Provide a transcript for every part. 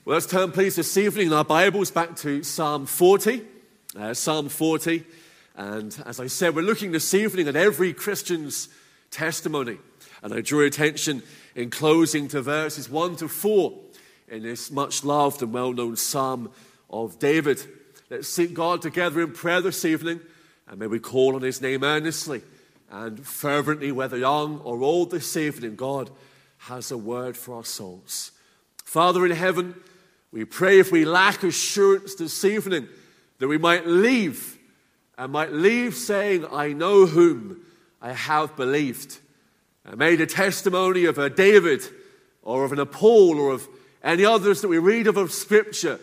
Well, let's turn, please, this evening in our Bibles back to Psalm 40. Psalm 40. And as I said, we're looking this evening at every Christian's testimony. And I drew attention in closing to verses 1 to 4 in this much loved and well-known Psalm of David. Let's seek God together in prayer this evening, and may we call on his name earnestly and fervently, whether young or old this evening. God has a word for our souls. Father in heaven, we pray if we lack assurance this evening that we might leave saying, I know whom I have believed. And may the testimony of a David or of an Paul or of any others that we read of Scripture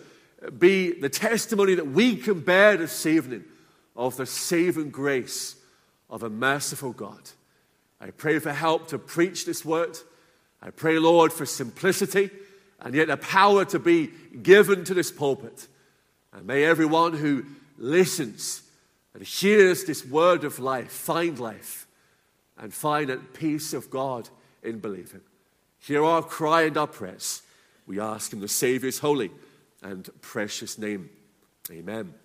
be the testimony that we can bear this evening of the saving grace of a merciful God. I pray for help to preach this word. I pray, Lord, for simplicity and yet a power to be given to this pulpit. And may everyone who listens and hears this word of life find life and find a peace of God in believing. Hear our cry and our prayers. We ask in the Saviour's holy and precious name. Amen.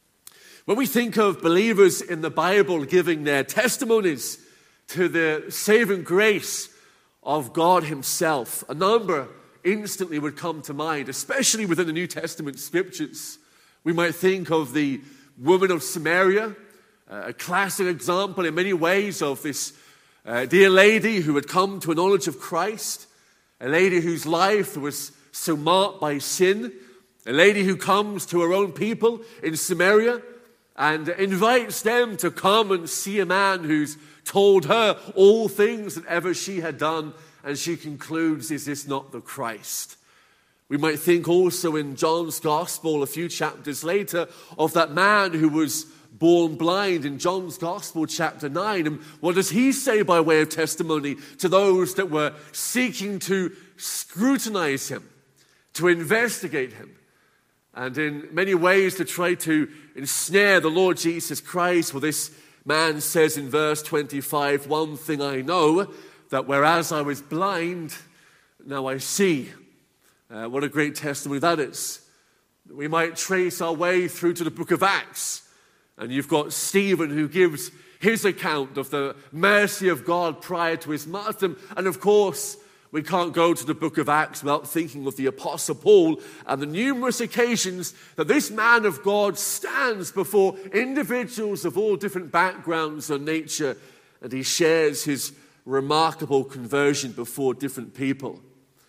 When we think of believers in the Bible giving their testimonies to the saving grace of God himself, a number instantly would come to mind, especially within the New Testament scriptures. We might think of the woman of Samaria, a classic example in many ways of this dear lady who had come to a knowledge of Christ, a lady whose life was so marked by sin, a lady who comes to her own people in Samaria and invites them to come and see a man who's told her all things that ever she had done, and she concludes, is this not the Christ? We might think also in John's Gospel, a few chapters later, of that man who was born blind in John's Gospel, chapter 9. And what does he say by way of testimony to those that were seeking to scrutinize him, to investigate him, and in many ways to try to ensnare the Lord Jesus Christ? Well, this man says in verse 25, one thing I know, that whereas I was blind, now I see. What a great testimony that is. We might trace our way through to the book of Acts, and you've got Stephen who gives his account of the mercy of God prior to his martyrdom. And of course, we can't go to the book of Acts without thinking of the Apostle Paul and the numerous occasions that this man of God stands before individuals of all different backgrounds and nature, and he shares his remarkable conversion before different people.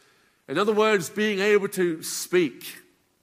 In other words, being able to speak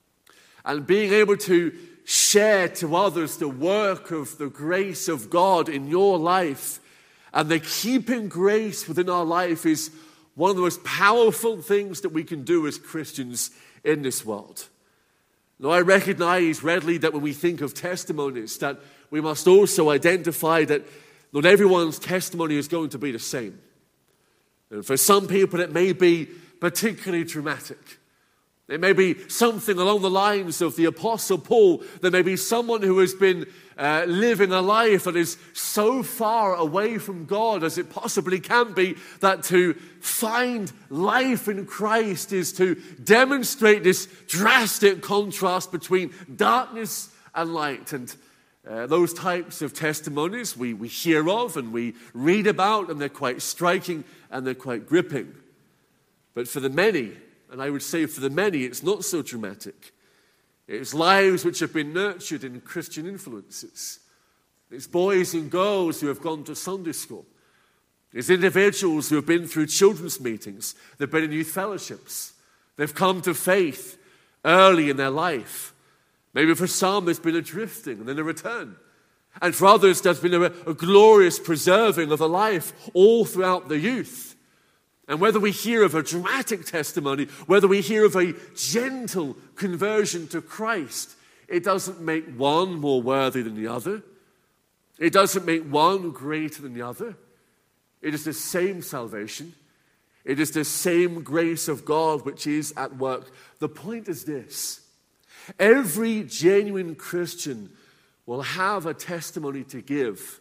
and being able to share to others the work of the grace of God in your life and the keeping grace within our life is one of the most powerful things that we can do as Christians in this world. Now, I recognize readily that when we think of testimonies, that we must also identify that not everyone's testimony is going to be the same. And for some people, it may be particularly dramatic. It may be something along the lines of the Apostle Paul. There may be someone who has been living a life that is so far away from God as it possibly can be, that to find life in Christ is to demonstrate this drastic contrast between darkness and light. And those types of testimonies we hear of and we read about, and they're quite striking and they're quite gripping. But for the many, and I would say for the many, it's not so dramatic. It's lives which have been nurtured in Christian influences. It's boys and girls who have gone to Sunday school. It's individuals who have been through children's meetings. They've been in youth fellowships. They've come to faith early in their life. Maybe for some, there's been a drifting and then a return. And for others, there's been a glorious preserving of a life all throughout the youth. And whether we hear of a dramatic testimony, whether we hear of a gentle conversion to Christ, it doesn't make one more worthy than the other. It doesn't make one greater than the other. It is the same salvation. It is the same grace of God which is at work. The point is this: every genuine Christian will have a testimony to give,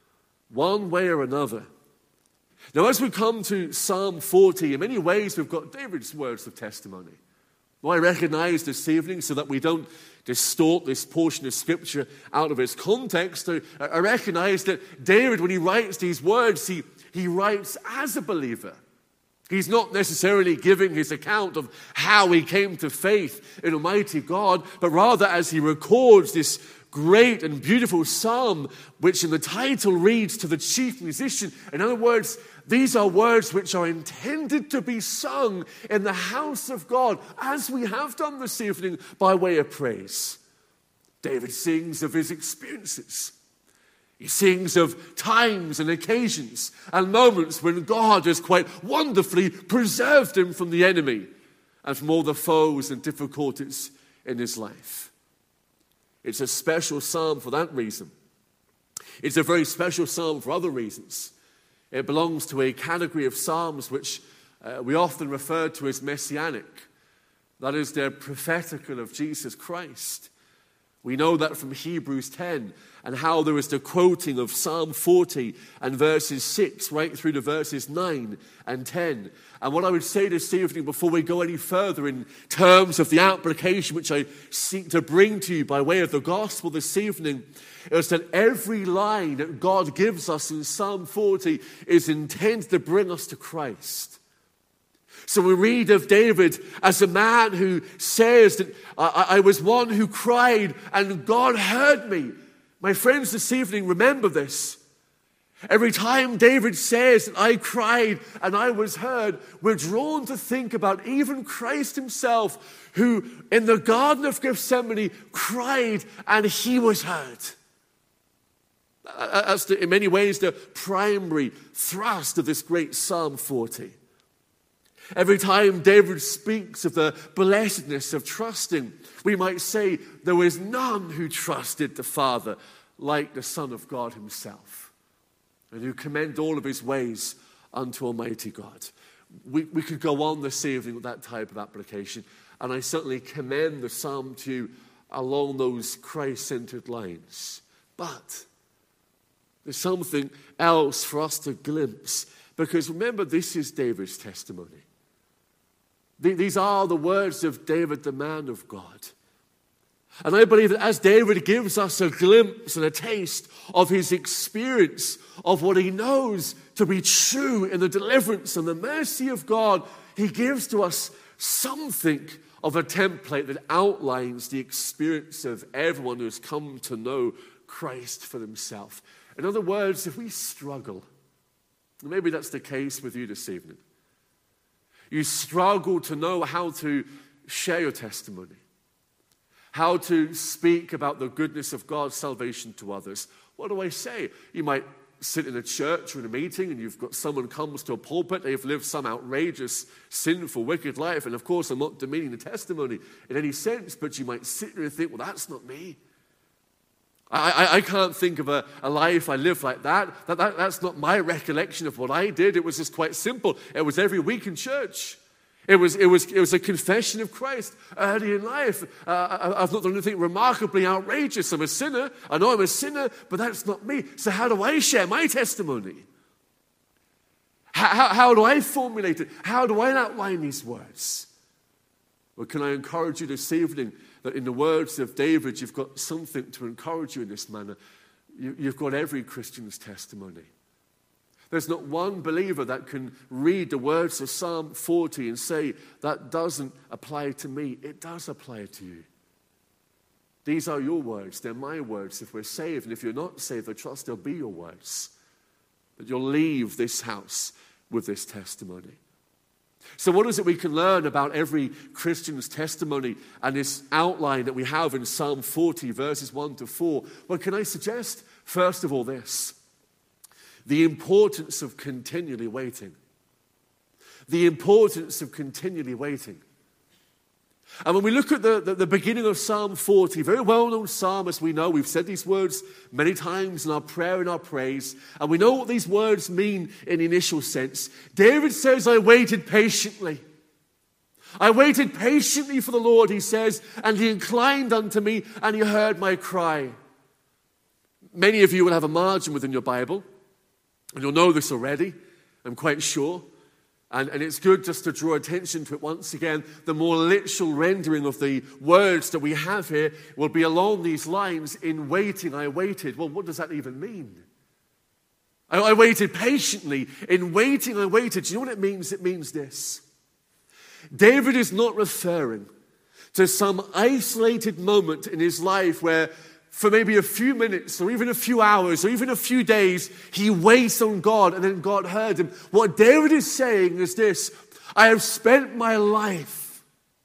one way or another. Now, as we come to Psalm 40, in many ways we've got David's words of testimony. Well, I recognize this evening, so that we don't distort this portion of Scripture out of its context, I recognize that David, when he writes these words, he writes as a believer. He's not necessarily giving his account of how he came to faith in Almighty God, but rather as he records this great and beautiful psalm, which in the title reads, "To the chief musician." In other words, these are words which are intended to be sung in the house of God, as we have done this evening by way of praise. David sings of his experiences. He sings of times and occasions and moments when God has quite wonderfully preserved him from the enemy and from all the foes and difficulties in his life. It's a special psalm for that reason. It's a very special psalm for other reasons. It belongs to a category of psalms which we often refer to as messianic. That is, they're prophetical of Jesus Christ. We know that from Hebrews 10 and how there is the quoting of Psalm 40 and verses 6 right through to verses 9 and 10. And what I would say this evening before we go any further in terms of the application which I seek to bring to you by way of the gospel this evening is that every line that God gives us in Psalm 40 is intended to bring us to Christ. So we read of David as a man who says that I was one who cried and God heard me. My friends, this evening, remember this. Every time David says that I cried and I was heard, we're drawn to think about even Christ himself, who in the Garden of Gethsemane cried and he was heard. That's in many ways the primary thrust of this great Psalm 40. Every time David speaks of the blessedness of trusting, we might say there was none who trusted the Father like the Son of God himself, and who commend all of his ways unto Almighty God. We could go on this evening with that type of application, and I certainly commend the psalm to you along those Christ-centered lines. But there's something else for us to glimpse, because remember, this is David's testimony. These are the words of David, the man of God. And I believe that as David gives us a glimpse and a taste of his experience of what he knows to be true in the deliverance and the mercy of God, he gives to us something of a template that outlines the experience of everyone who has come to know Christ for himself. In other words, if we struggle, and maybe that's the case with you this evening, you struggle to know how to share your testimony, how to speak about the goodness of God's salvation to others. What do I say? You might sit in a church or in a meeting and you've got someone comes to a pulpit, they've lived some outrageous, sinful, wicked life. And of course, I'm not demeaning the testimony in any sense, but you might sit there and think, well, that's not me. I can't think of a life I lived like that. That's not my recollection of what I did. It was just quite simple. It was every week in church. It was a confession of Christ early in life. I've not done anything remarkably outrageous. I'm a sinner. I know I'm a sinner, but that's not me. So how do I share my testimony? How do I formulate it? How do I outline these words? Well, can I encourage you this evening that in the words of David, you've got something to encourage you in this manner. You've got every Christian's testimony. There's not one believer that can read the words of Psalm 40 and say, that doesn't apply to me. It does apply to you. These are your words. They're my words if we're saved. And if you're not saved, I trust they'll be your words. That you'll leave this house with this testimony. So what is it we can learn about every Christian's testimony and this outline that we have in Psalm 40, verses 1 to 4? Well, can I suggest, first of all, this? The importance of continually waiting. The importance of continually waiting. And when we look at the beginning of Psalm 40, very well-known psalm, as we know, we've said these words many times in our prayer and our praise, and we know what these words mean in the initial sense. David says, I waited patiently. I waited patiently for the Lord, he says, and he inclined unto me, and he heard my cry. Many of you will have a margin within your Bible, and you'll know this already, I'm quite sure. And it's good just to draw attention to it once again. The more literal rendering of the words that we have here will be along these lines. In waiting, I waited. Well, what does that even mean? I waited patiently. In waiting, I waited. Do you know what it means? It means this. David is not referring to some isolated moment in his life where for maybe a few minutes or even a few hours or even a few days, he waits on God and then God heard him. What David is saying is this: I have spent my life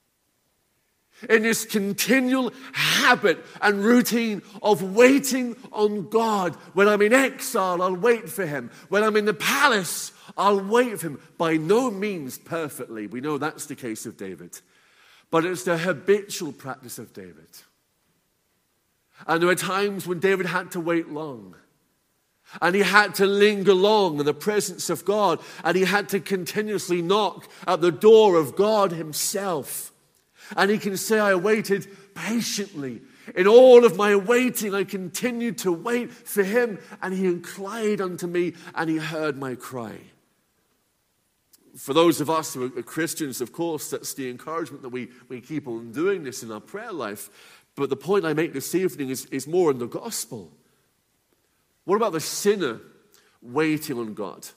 in this continual habit and routine of waiting on God. When I'm in exile, I'll wait for him. When I'm in the palace, I'll wait for him. By no means perfectly. We know that's the case of David. But it's the habitual practice of David. And there were times when David had to wait long. And he had to linger long in the presence of God. And he had to continuously knock at the door of God himself. And he can say, I waited patiently. In all of my waiting, I continued to wait for him. And he inclined unto me and he heard my cry. For those of us who are Christians, of course, that's the encouragement that we keep on doing this in our prayer life. But the point I make this evening is more in the gospel. What about the sinner waiting on God?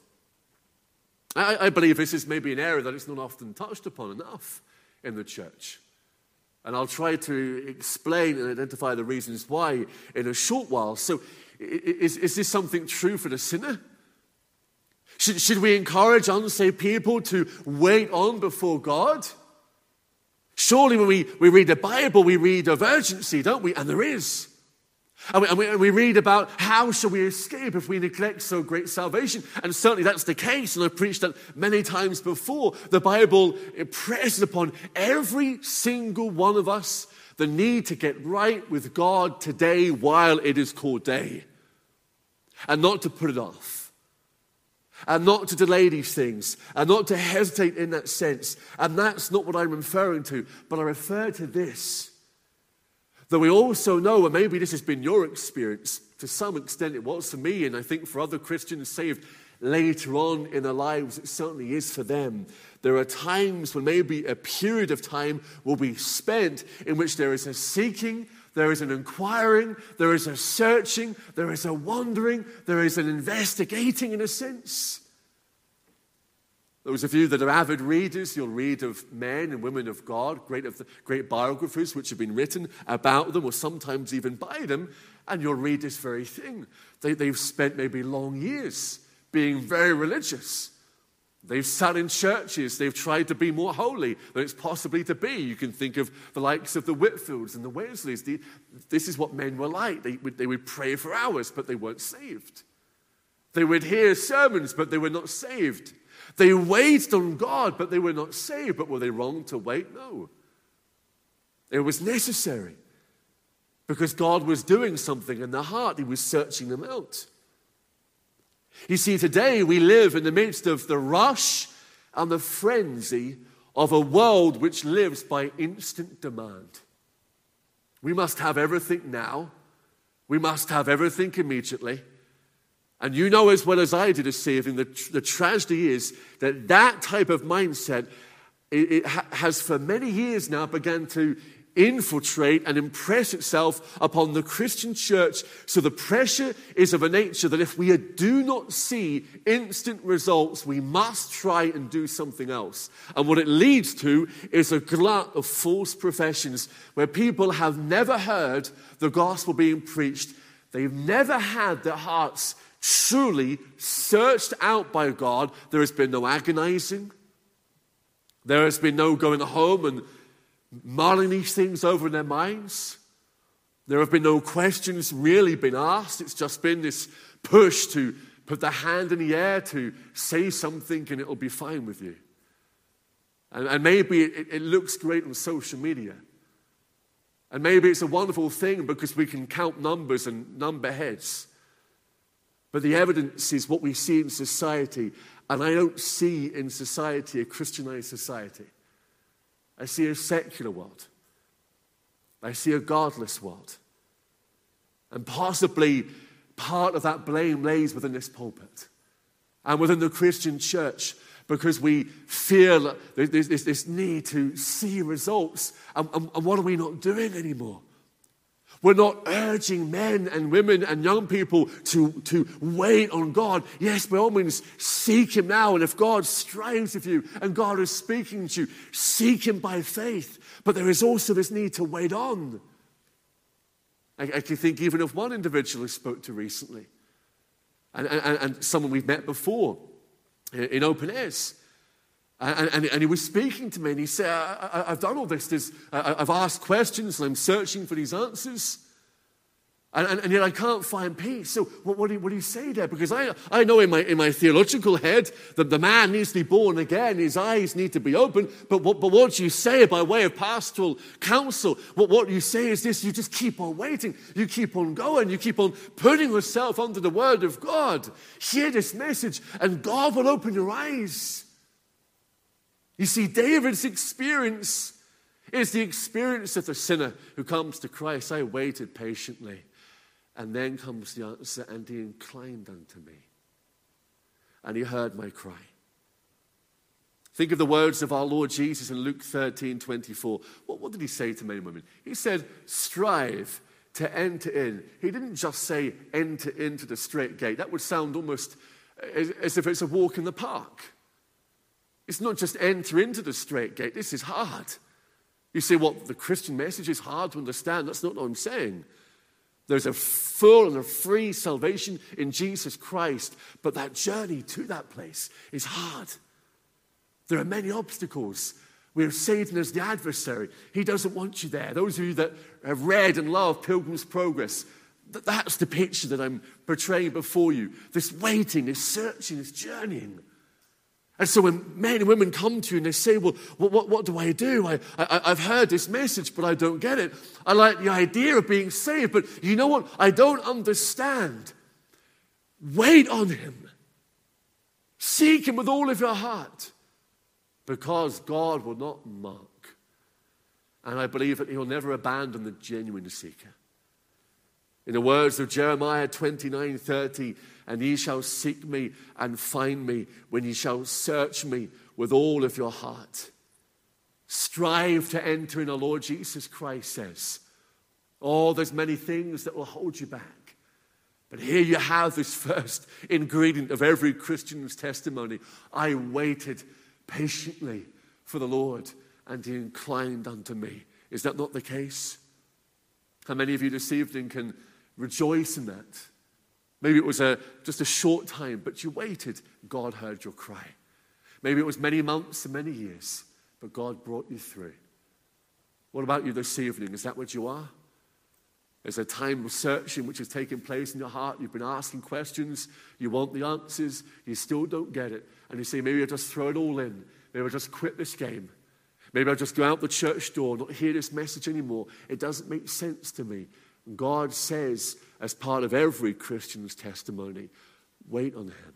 I believe this is maybe an area that is not often touched upon enough in the church. And I'll try to explain and identify the reasons why in a short while. So is this something true for the sinner? Should we encourage unsaved people to wait on before God? Surely when we read the Bible, we read of urgency, don't we? And there is. And we read about how shall we escape if we neglect so great salvation. And certainly that's the case, and I've preached that many times before. The Bible impresses upon every single one of us the need to get right with God today while it is called day. And not to put it off. And not to delay these things, and not to hesitate in that sense. And that's not what I'm referring to, but I refer to this. That we also know, and maybe this has been your experience, to some extent it was for me, and I think for other Christians saved later on in their lives, it certainly is for them. There are times when maybe a period of time will be spent in which there is a seeking, there is an inquiring, there is a searching, there is a wondering, there is an investigating in a sense. Those of you that are avid readers, you'll read of men and women of God, great biographies which have been written about them or sometimes even by them, and you'll read this very thing. They've spent maybe long years being very religious. They've sat in churches. They've tried to be more holy than it's possibly to be. You can think of the likes of the Whitfields and the Wesleys. This is what men were like. They would pray for hours, but they weren't saved. They would hear sermons, but they were not saved. They waited on God, but they were not saved. But were they wrong to wait? No. It was necessary because God was doing something in their heart. He was searching them out. You see, today we live in the midst of the rush and the frenzy of a world which lives by instant demand. We must have everything now. We must have everything immediately. And you know as well as I do this evening, the tragedy is that type of mindset it has for many years now begun to infiltrate and impress itself upon the Christian church. So the pressure is of a nature that if we do not see instant results, we must try and do something else. And what it leads to is a glut of false professions where people have never heard the gospel being preached. They've never had their hearts truly searched out by God. There has been no agonizing. There has been no going home and mulling these things over in their minds. There have been no questions really been asked. It's just been this push to put the hand in the air to say something and it'll be fine with you. And maybe it looks great on social media. And maybe it's a wonderful thing because we can count numbers and number heads. But the evidence is what we see in society. And I don't see in society a Christianized society. I see a secular world. I see a godless world. And possibly part of that blame lays within this pulpit and within the Christian church because we feel there's this need to see results. And what are we not doing anymore? We're not urging men and women and young people to wait on God. Yes, by all means, seek Him now. And if God strives with you and God is speaking to you, seek Him by faith. But there is also this need to wait on. I can think even of one individual I spoke to recently, and someone we've met before in Open Airs. And he was speaking to me, and he said, I've done all this. I've asked questions, and I'm searching for these answers. And yet I can't find peace. So what do you say there? Because I know in my theological head that the man needs to be born again. His eyes need to be open. But what you say by way of pastoral counsel, what you say is this: you just keep on waiting. You keep on going. You keep on putting yourself under the Word of God. Hear this message, and God will open your eyes. You see, David's experience is the experience of the sinner who comes to Christ. I waited patiently. And then comes the answer, and He inclined unto me. And He heard my cry. Think of the words of our Lord Jesus in Luke 13:24. What did He say to men and women? He said, strive to enter in. He didn't just say, enter into the straight gate. That would sound almost as if it's a walk in the park. It's not just enter into the straight gate. This is hard. You say, well, the Christian message is hard to understand. That's not what I'm saying. There's a full and a free salvation in Jesus Christ, but that journey to that place is hard. There are many obstacles. We have Satan as the adversary. He doesn't want you there. Those of you that have read and love Pilgrim's Progress, that's the picture that I'm portraying before you. This waiting, this searching, this journeying. And so when men and women come to you and they say, well, what do I do? I've heard this message, but I don't get it. I like the idea of being saved, but you know what? I don't understand. Wait on Him. Seek Him with all of your heart, because God will not mock. And I believe that He will never abandon the genuine seeker. In the words of Jeremiah 29:30, and ye shall seek me and find me when ye shall search me with all of your heart. Strive to enter in, our Lord Jesus Christ says. Oh, there's many things that will hold you back. But here you have this first ingredient of every Christian's testimony. I waited patiently for the Lord, and He inclined unto me. Is that not the case? How many of you this evening can rejoice in that? Maybe it was just a short time, but you waited. God heard your cry. Maybe it was many months and many years, but God brought you through. What about you this evening? Is that what you are? There's a time of searching which has taken place in your heart. You've been asking questions. You want the answers. You still don't get it. And you say, maybe I'll just throw it all in. Maybe I'll just quit this game. Maybe I'll just go out the church door and not hear this message anymore. It doesn't make sense to me. God says, as part of every Christian's testimony, wait on Him.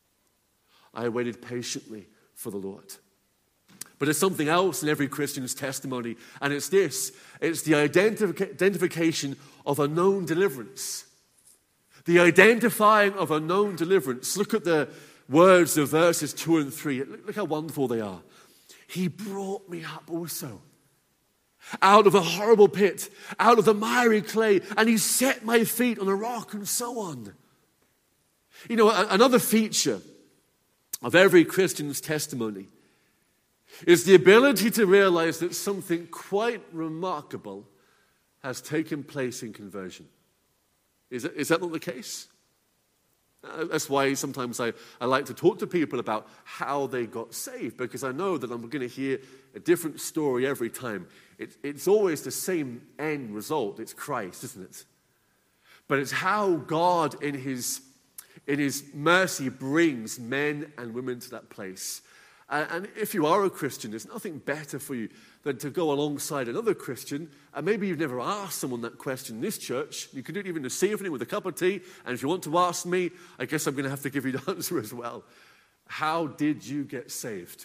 I waited patiently for the Lord. But there's something else in every Christian's testimony, and it's this. It's the identification of a known deliverance. The identifying of a known deliverance. Look at the words of verses 2 and 3. Look how wonderful they are. He brought me up also out of a horrible pit, out of the miry clay, and He set my feet on a rock, and so on. You know, another feature of every Christian's testimony is the ability to realize that something quite remarkable has taken place in conversion. Is that not the case? That's why sometimes I like to talk to people about how they got saved, because I know that I'm going to hear a different story every time. It's always the same end result. It's Christ, isn't it? But it's how God in His mercy brings men and women to that place. And if you are a Christian, there's nothing better for you than to go alongside another Christian. And maybe you've never asked someone that question in this church. You can do it even this evening with a cup of tea. And if you want to ask me, I guess I'm going to have to give you the answer as well. How did you get saved?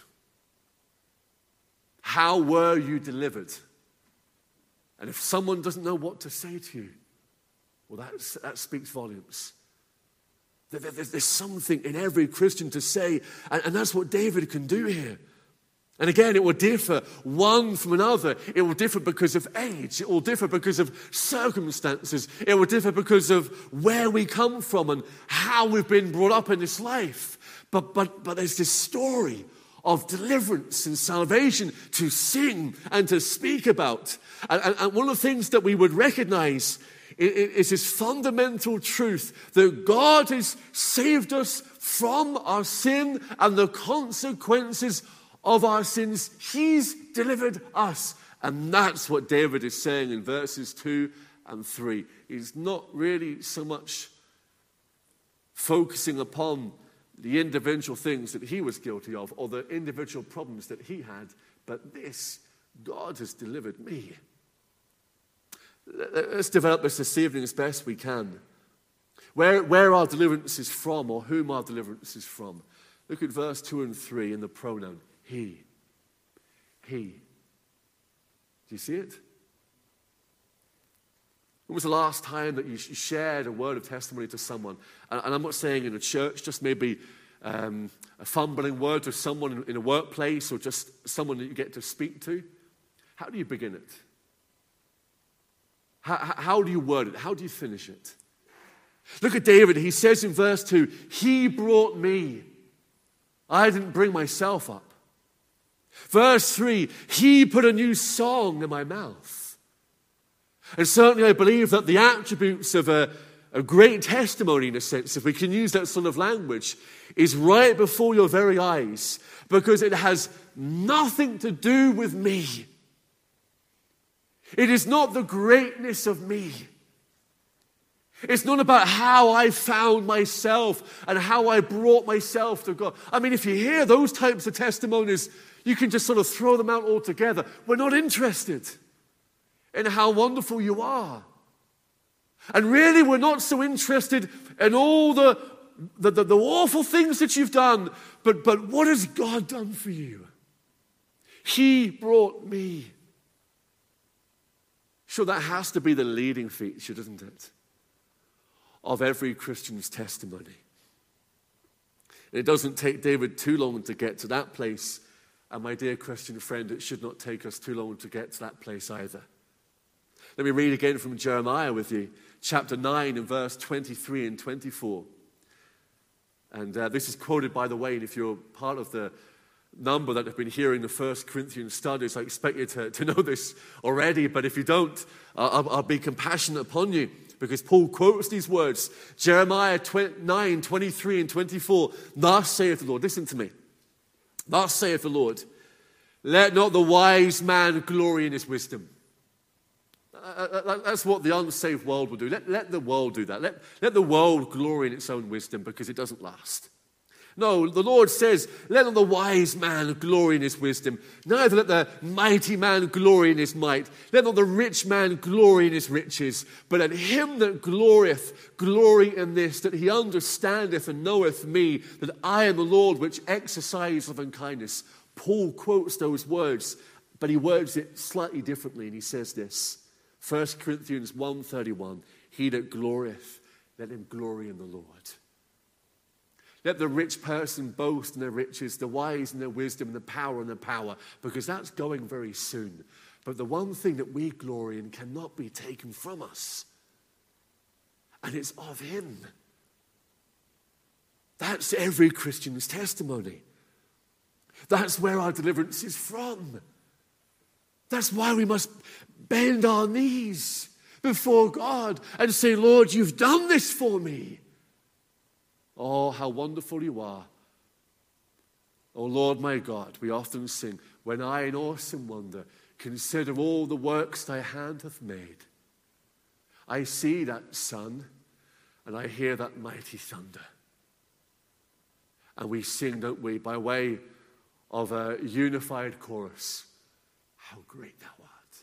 How were you delivered? And if someone doesn't know what to say to you, well, that speaks volumes. There's something in every Christian to say, and that's what David can do here. And again, it will differ one from another. It will differ because of age. It will differ because of circumstances. It will differ because of where we come from and how we've been brought up in this life. But there's this story of deliverance and salvation to sing and to speak about. And one of the things that we would recognize is this fundamental truth that God has saved us from our sin and the consequences of our sins. He's delivered us. And that's what David is saying in verses 2 and 3. He's not really so much focusing upon the individual things that he was guilty of or the individual problems that he had, but this, God has delivered me. Let's develop this evening as best we can. Where our deliverance is from, or whom our deliverance is from. Look at verse 2 and 3 in the pronoun. He. Do you see it? When was the last time that you shared a word of testimony to someone? And I'm not saying in a church, just maybe a fumbling word to someone in a workplace or just someone that you get to speak to. How do you begin it? How do you word it? How do you finish it? Look at David. He says in verse 2, he brought me. I didn't bring myself up. Verse 3, he put a new song in my mouth. And certainly I believe that the attributes of a great testimony, in a sense, if we can use that sort of language, is right before your very eyes, because it has nothing to do with me. It is not the greatness of me. It's not about how I found myself and how I brought myself to God. I mean, if you hear those types of testimonies, you can just sort of throw them out altogether. We're not interested in how wonderful you are. And really, we're not so interested in all the awful things that you've done, but what has God done for you? He brought me. Sure, that has to be the leading feature, doesn't it, of every Christian's testimony. And it doesn't take David too long to get to that place. And my dear Christian friend, it should not take us too long to get to that place either. Let me read again from Jeremiah with you, chapter 9 and verse 23 and 24. And this is quoted, by the way, and if you're part of the number that have been hearing the 1 Corinthians studies, I expect you to know this already, but if you don't, I'll be compassionate upon you, because Paul quotes these words, Jeremiah 9, 23 and 24, thus saith the Lord, listen to me, thus saith the Lord, let not the wise man glory in his wisdom. That's what the unsaved world will do. Let the world do that. Let the world glory in its own wisdom, because it doesn't last. No, the Lord says, let not the wise man glory in his wisdom, neither let the mighty man glory in his might, let not the rich man glory in his riches, but let him that glorieth glory in this, that he understandeth and knoweth me, that I am the Lord which exercise loving kindness. Paul quotes those words, but he words it slightly differently, and he says this, 1 Corinthians 1:31, he that glorieth, let him glory in the Lord. Let the rich person boast in their riches, the wise in their wisdom, and the power in their power, because that's going very soon. But the one thing that we glory in cannot be taken from us, and it's of him. That's every Christian's testimony. That's where our deliverance is from. That's why we must bend our knees before God and say, Lord, you've done this for me. Oh, how wonderful you are. Oh, Lord, my God, we often sing, when I in awesome wonder consider all the works thy hand hath made. I see that sun and I hear that mighty thunder. And we sing, don't we, by way of a unified chorus, how great thou art.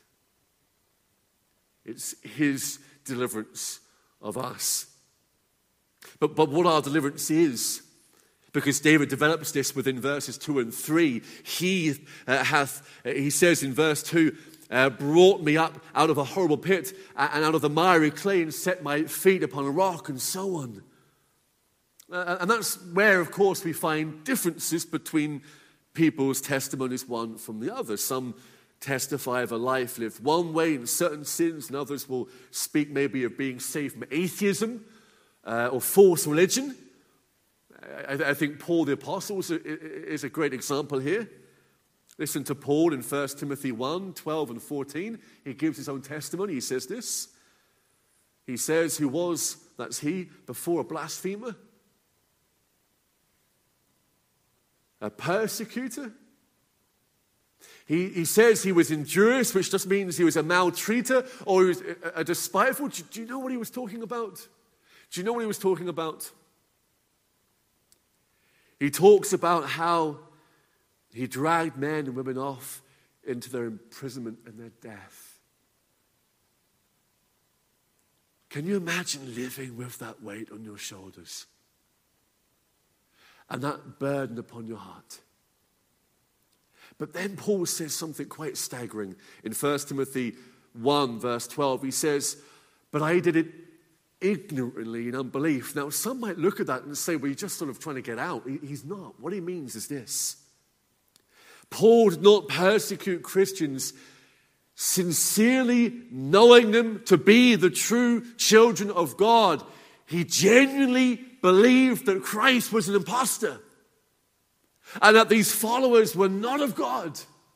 It's his deliverance of us. But what our deliverance is, because David develops this within verses 2 and 3, he says in verse 2, brought me up out of a horrible pit and out of the miry clay and set my feet upon a rock, and so on. And that's where, of course, we find differences between people's testimonies one from the other. Some testify of a life lived one way in certain sins, and others will speak maybe of being saved from atheism or false religion. I think Paul the Apostle is a great example here. Listen to Paul in 1 Timothy 1, 12 and 14. He gives his own testimony. He says this. He says, who was, that's he, before a blasphemer, a persecutor. He says he was injurious, which just means he was a maltreater or he was a despiteful. Do you know what he was talking about? Do you know what he was talking about? He talks about how he dragged men and women off into their imprisonment and their death. Can you imagine living with that weight on your shoulders and that burden upon your heart? But then Paul says something quite staggering. In 1 Timothy 1, verse 12, he says, but I did it ignorantly in unbelief. Now, some might look at that and say, well, he's just sort of trying to get out. He's not. What he means is this. Paul did not persecute Christians sincerely knowing them to be the true children of God. He genuinely believed that Christ was an imposter and that these followers were not of God.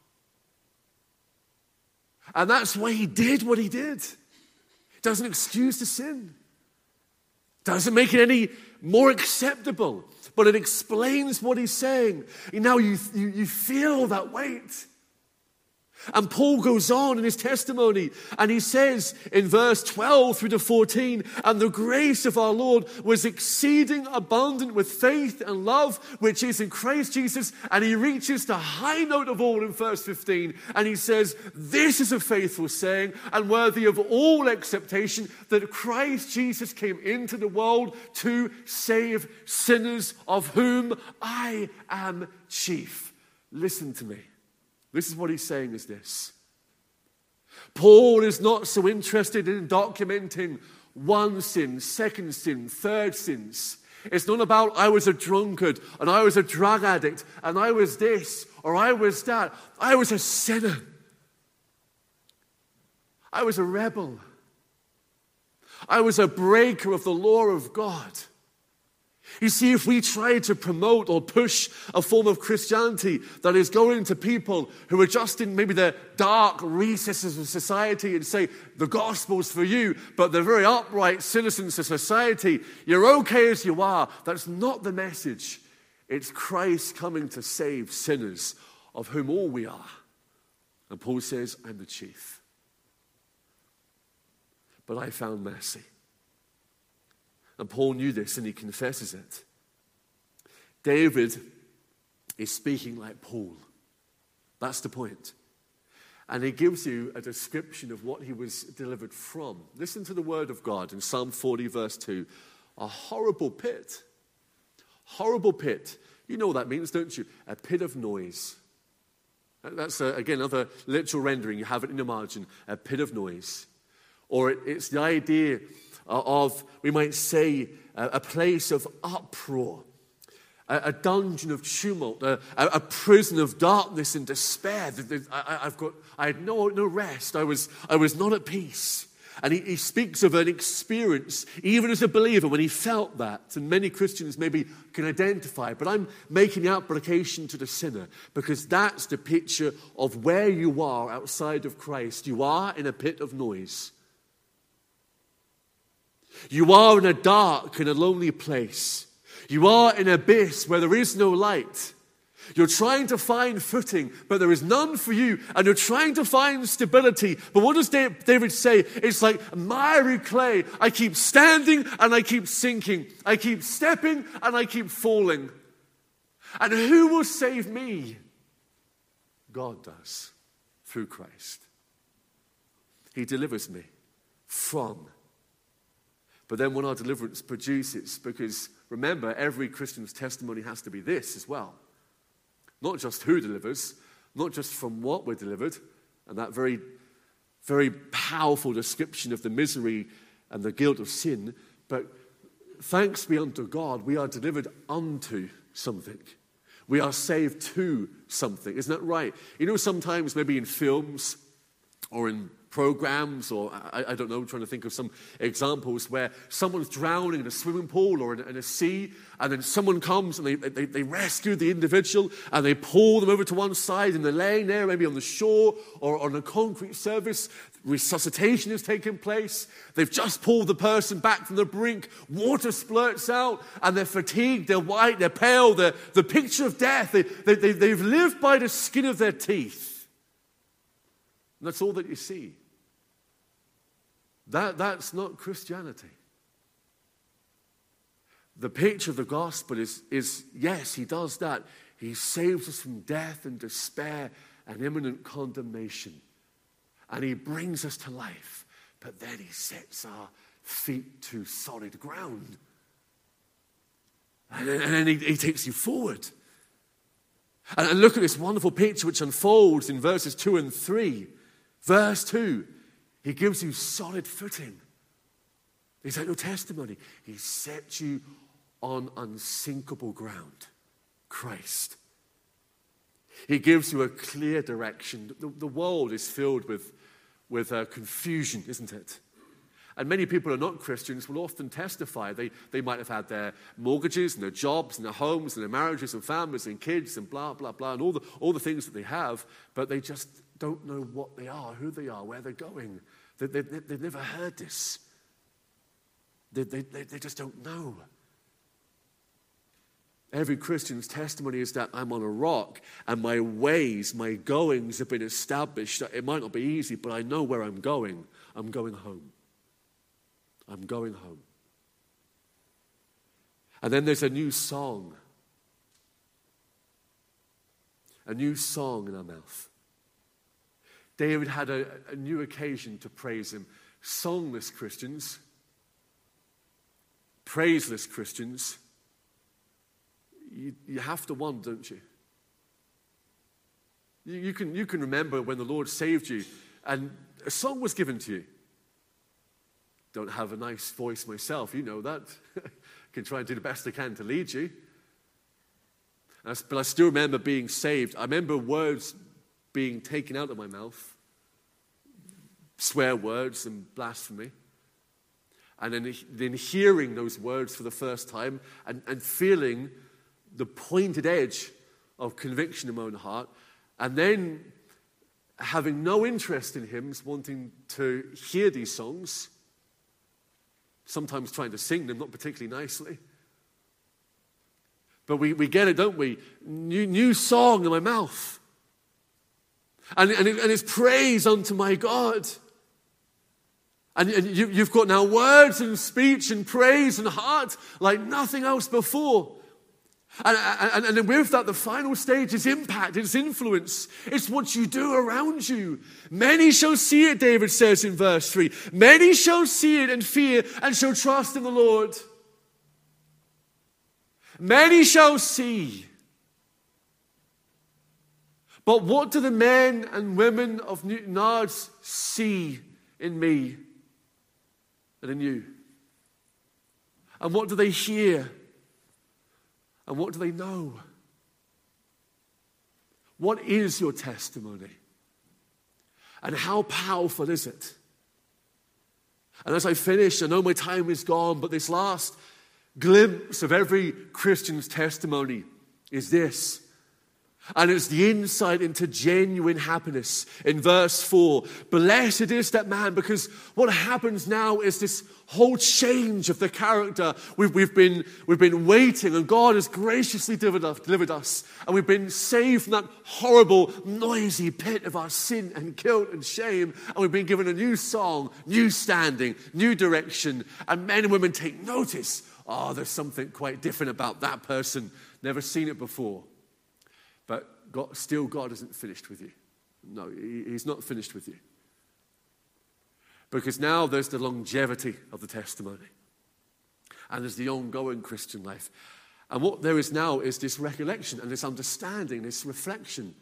And that's why he did what he did. It doesn't excuse the sin. Doesn't make it any more acceptable, but it explains what he's saying. Now you feel that weight. And Paul goes on in his testimony and he says in verse 12 through to 14, and the grace of our Lord was exceeding abundant with faith and love, which is in Christ Jesus. And he reaches the high note of all in verse 15. And he says, this is a faithful saying and worthy of all acceptation, that Christ Jesus came into the world to save sinners, of whom I am chief. Listen to me. This is what he's saying is this. Paul is not so interested in documenting one sin, second sin, third sins. It's not about I was a drunkard and I was a drug addict and I was this or I was that. I was a sinner. I was a rebel. I was a breaker of the law of God. You see, if we try to promote or push a form of Christianity that is going to people who are just in maybe the dark recesses of society and say, the gospel's for you, but they're very upright citizens of society, you're okay as you are. That's not the message. It's Christ coming to save sinners, of whom all we are. And Paul says, I'm the chief. But I found mercy. And Paul knew this and he confesses it. David is speaking like Paul. That's the point. And he gives you a description of what he was delivered from. Listen to the word of God in Psalm 40 verse 2. A horrible pit. Horrible pit. You know what that means, don't you? A pit of noise. That's, again, another literal rendering. You have it in the margin. A pit of noise. Or it's the idea of, we might say, a place of uproar, a dungeon of tumult, a prison of darkness and despair. I had no rest. I was not at peace. And he speaks of an experience, even as a believer, when he felt that. And many Christians maybe can identify, but I'm making the application to the sinner because that's the picture of where you are outside of Christ. You are in a pit of noise. You are in a dark and a lonely place. You are in an abyss where there is no light. You're trying to find footing, but there is none for you. And you're trying to find stability. But what does David say? It's like miry clay. I keep standing and I keep sinking. I keep stepping and I keep falling. And who will save me? God does, through Christ. He delivers me from. But then when our deliverance produces, because remember, every Christian's testimony has to be this as well. Not just who delivers, not just from what we're delivered, and that very, very powerful description of the misery and the guilt of sin, but thanks be unto God, we are delivered unto something. We are saved to something. Isn't that right? You know, sometimes maybe in films or in programs, or I don't know, I'm trying to think of some examples where someone's drowning in a swimming pool or in a sea, and then someone comes and they rescue the individual and they pull them over to one side, and they're laying there maybe on the shore or on a concrete surface. Resuscitation is taking place. They've just pulled the person back from the brink. Water splurts out, and they're fatigued, they're white, they're pale, they're the picture of death. They've lived by the skin of their teeth. And that's all that you see. That's not Christianity. The picture of the gospel is yes, he does that. He saves us from death and despair and imminent condemnation. And he brings us to life. But then he sets our feet to solid ground. And then he takes you forward. And look at this wonderful picture which unfolds in verses 2 and 3. Verse 2. He gives you solid footing. Is that your testimony? He sets you on unsinkable ground. Christ. He gives you a clear direction. The world is filled with confusion, isn't it? And many people who are not Christians will often testify. They might have had their mortgages and their jobs and their homes and their marriages and families and kids and blah, blah, blah, and all the things that they have, but they just don't know what they are, who they are, where they're going. They've never heard this. They just don't know. Every Christian's testimony is that I'm on a rock and my ways, my goings have been established. It might not be easy, but I know where I'm going. I'm going home. I'm going home. And then there's a new song. A new song in our mouth. David had a new occasion to praise him. Songless Christians, praiseless Christians, you have to wonder, don't you? You can remember when the Lord saved you and a song was given to you. Don't have a nice voice myself, you know that. Can try and do the best I can to lead you. But I still remember being saved. I remember words being taken out of my mouth, swear words and blasphemy. And then hearing those words for the first time and feeling the pointed edge of conviction in my own heart, and then having no interest in hymns, wanting to hear these songs, sometimes trying to sing them, not particularly nicely. But we get it, don't we? New song in my mouth. And it's praise unto my God. And you've got now words and speech and praise and heart like nothing else before. And with that, the final stage is impact, it's influence. It's what you do around you. Many shall see it, David says in verse 3. Many shall see it and fear and shall trust in the Lord. Many shall see. But what do the men and women of Newton Nards see in me and in you? And what do they hear? And what do they know? What is your testimony? And how powerful is it? And as I finish, I know my time is gone, but this last glimpse of every Christian's testimony is this. And it's the insight into genuine happiness. In verse 4, blessed is that man, because what happens now is this whole change of the character. We've been waiting, and God has graciously delivered us, and we've been saved from that horrible, noisy pit of our sin and guilt and shame, and we've been given a new song, new standing, new direction, and men and women take notice. Oh, there's something quite different about that person. Never seen it before. But God isn't finished with you. No, he's not finished with you. Because now there's the longevity of the testimony. And there's the ongoing Christian life. And what there is now is this recollection and this understanding, this reflection.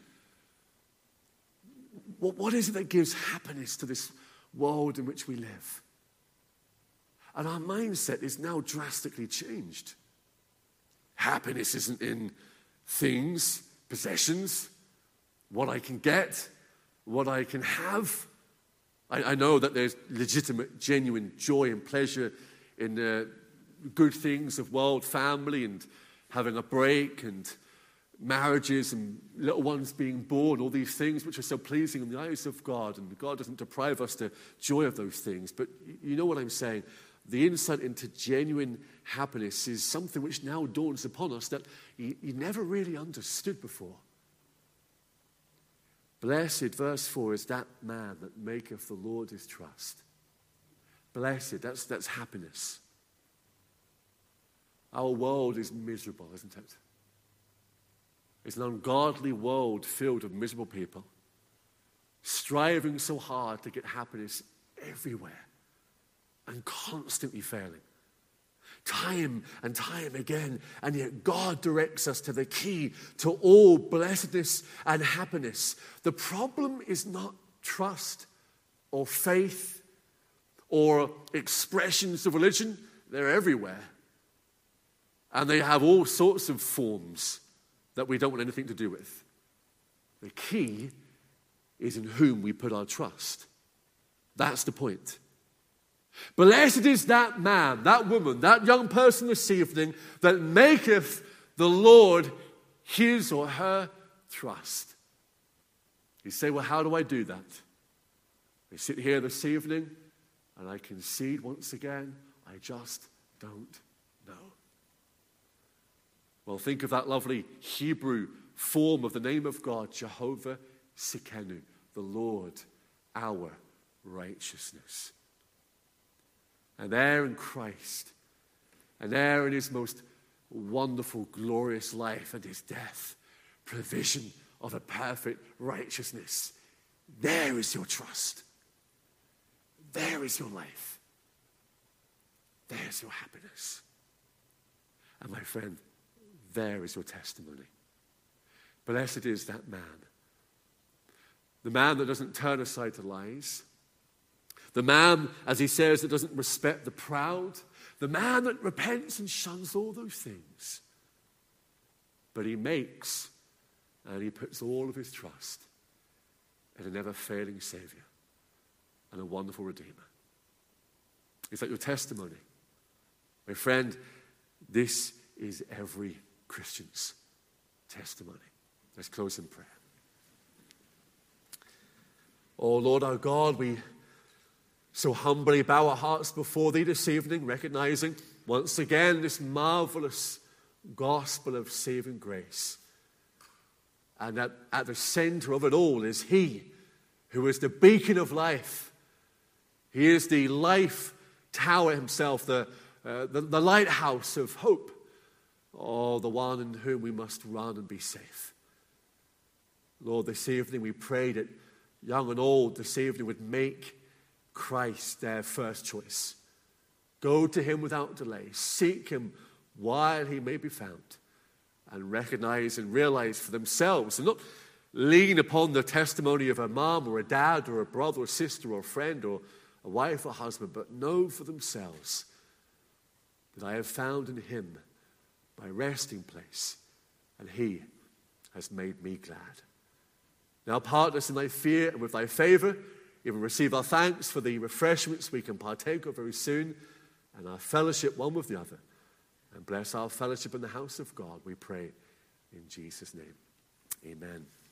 What is it that gives happiness to this world in which we live? And our mindset is now drastically changed. Happiness isn't in things, possessions, what I can get, what I can have. I know that there's legitimate, genuine joy and pleasure in the good things of world, family, and having a break, and marriages, and little ones being born, all these things which are so pleasing in the eyes of God, and God doesn't deprive us the joy of those things. But you know what I'm saying? The insight into genuine happiness is something which now dawns upon us that you never really understood before. Blessed, verse 4, is that man that maketh the Lord his trust. Blessed, that's happiness. Our world is miserable, isn't it? It's an ungodly world filled with miserable people, striving so hard to get happiness everywhere and constantly failing. Time and time again, and yet God directs us to the key to all blessedness and happiness. The problem is not trust or faith or expressions of religion. They're everywhere. And they have all sorts of forms that we don't want anything to do with. The key is in whom we put our trust. That's the point. Blessed is that man, that woman, that young person this evening that maketh the Lord his or her trust. You say, well, how do I do that? I sit here this evening and I concede once again, I just don't know. Well, think of that lovely Hebrew form of the name of God, Jehovah Tsidkenu, the Lord, our righteousness. And there in Christ, and there in his most wonderful, glorious life and his death, provision of a perfect righteousness. There is your trust. There is your life. There's your happiness. And my friend, there is your testimony. Blessed is that man. The man that doesn't turn aside to lies. The man, as he says, that doesn't respect the proud. The man that repents and shuns all those things. But he makes and he puts all of his trust in a never-failing Savior and a wonderful Redeemer. Is that your testimony? My friend, this is every Christian's testimony. Let's close in prayer. Oh Lord our God, we so humbly bow our hearts before thee this evening, recognizing once again this marvelous gospel of saving grace. And that at the center of it all is he who is the beacon of life. He is the life tower himself, the lighthouse of hope. Oh, the one in whom we must run and be safe. Lord, this evening we pray that young and old this evening would make Christ their first choice. Go to him without delay. Seek him while he may be found. And recognize and realize for themselves, and not lean upon the testimony of a mom or a dad or a brother or sister or a friend or a wife or husband, but know for themselves that I have found in him my resting place, and he has made me glad. Now part us in thy fear and with thy favor, even receive our thanks for the refreshments we can partake of very soon, and our fellowship one with the other. And bless our fellowship in the house of God, we pray in Jesus' name. Amen.